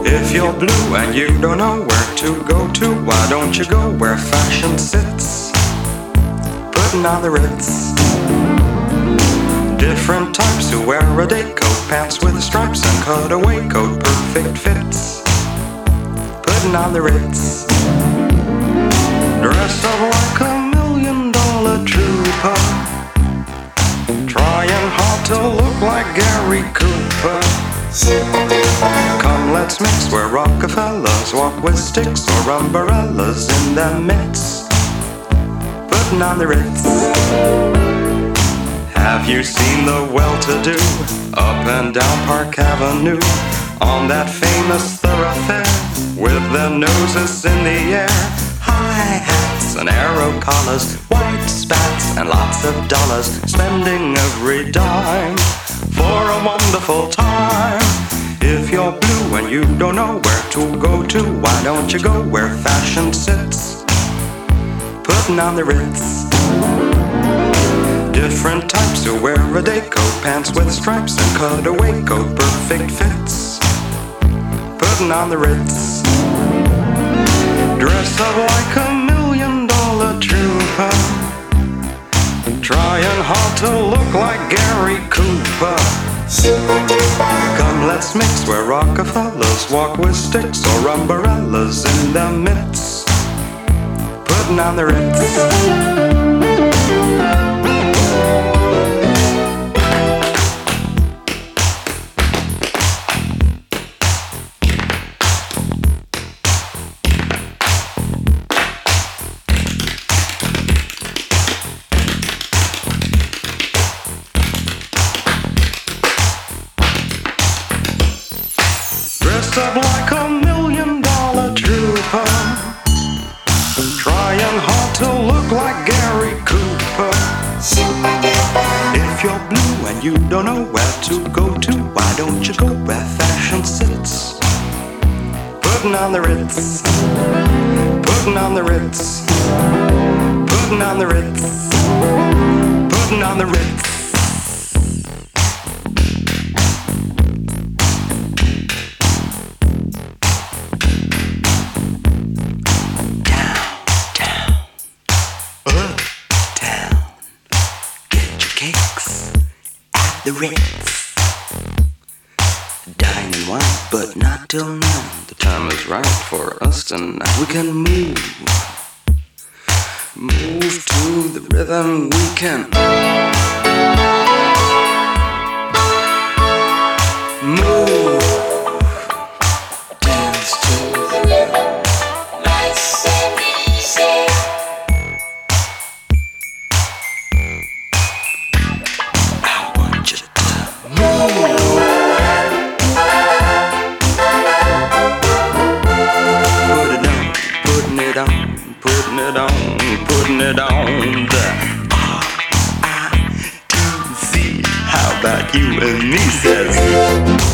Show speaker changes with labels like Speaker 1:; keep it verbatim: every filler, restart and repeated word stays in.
Speaker 1: If you're blue and you don't know where to go to, why don't you go where fashion sits? Putting on the Ritz. Different types who wear a day coat, pants with stripes and cutaway coat, perfect fits. Putting on the Ritz. Dress up like a million dollar trooper, trying hard to look like Gary Cooper. Come, let's mix where Rockefellers walk with sticks or umbrellas in their midst. Putting on the Ritz. Have you seen the well-to-do up and down Park Avenue on that famous thoroughfare with their noses in the air? High hats and arrow collars, white spats and lots of dollars, spending every dime for a wonderful time. If you're blue and you don't know where to go to, why don't you go where fashion sits? Putting on the Ritz. Different types who wear a day coat, pants with stripes and cutaway coat, perfect fits. Putting on the Ritz. Dress up like a million dollar trooper, trying hard to look like Gary Cooper. Come, let's mix where Rockefellers walk with sticks or umbrellas in their midst. Putting on the Ritz. Dressed up like a million dollar trooper, trying hard to look like Gary Cooper. If you're blue and you don't know where to go to, why don't you go where fashion sits? Putting on the Ritz. Putting on the Ritz. Putting on the Ritz. Putting on the Ritz. The Ritz. Dine and wine, but not till now. The time is right for us tonight. We can move, move to the rhythm. We can move, dance to the rhythm. Nice and easy. Putting it on, putting it on the R I T Z. How about you and me, says